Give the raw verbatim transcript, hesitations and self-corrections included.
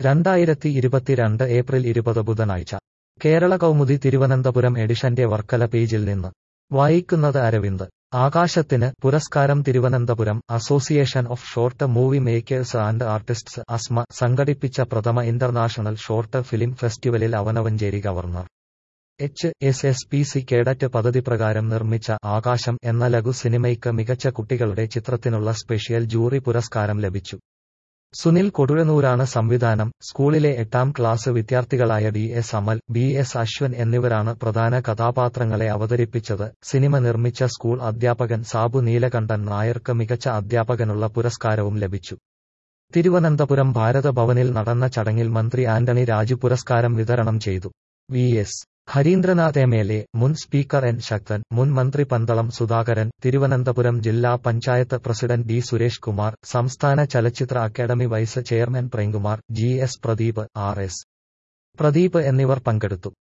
രണ്ടായിരത്തി ഇരുപത്തിരണ്ട് ഏപ്രിൽ ഇരുപത് ബുധനാഴ്ച കേരള കൗമുദി തിരുവനന്തപുരം എഡിഷന്റെ വർക്കല പേജിൽ നിന്ന് വായിക്കുന്നത് അരവിന്ദ്. ആകാശത്തിന് പുരസ്കാരം Thiruvananthapuram association of short movie makers and artists അസ്മ സംഘടിപ്പിച്ച പ്രഥമ ഇന്റർനാഷണൽ ഷോർട്ട് ഫിലിം ഫെസ്റ്റിവലിൽ Avanavancheri governor H S S P C cadet പദ്ധതി പ്രകാരം നിർമ്മിച്ച ആകാശം എന്ന ലഘു സിനിമയ്ക്ക് മികച്ച കുട്ടികളുടെ ചിത്രത്തിനുള്ള സ്പെഷ്യൽ ജൂറി പുരസ്കാരം ലഭിച്ചു. സുനിൽ കൊടുഴനൂരാണ് സംവിധാനം. സ്കൂളിലെ എട്ടാം ക്ലാസ് വിദ്യാർത്ഥികളായ D S Amal, B S Ashwan എന്നിവരാണ് പ്രധാന കഥാപാത്രങ്ങളെ അവതരിപ്പിച്ചത്. സിനിമ നിർമ്മിച്ച സ്കൂൾ അധ്യാപകൻ സാബു നീലകണ്ഠൻ നായർക്ക് മികച്ച അധ്യാപകനുള്ള പുരസ്കാരവും ലഭിച്ചു. തിരുവനന്തപുരം ഭാരത ഭവനിൽ നടന്ന ചടങ്ങിൽ മന്ത്രി ആന്റണി രാജു പുരസ്കാരം വിതരണം ചെയ്തു. V S Harindranath M L A, മുൻ സ്പീക്കർ എൻ ശക്തൻ, മുൻ മന്ത്രി പന്തളം സുധാകരൻ, തിരുവനന്തപുരം ജില്ലാ പഞ്ചായത്ത് പ്രസിഡന്റ് ഡി സുരേഷ് കുമാർ, സംസ്ഥാന ചലച്ചിത്ര academy vice chairman Premkumar, G S Pradeep, R S Pradeep എന്നിവർ പങ്കെടുത്തു.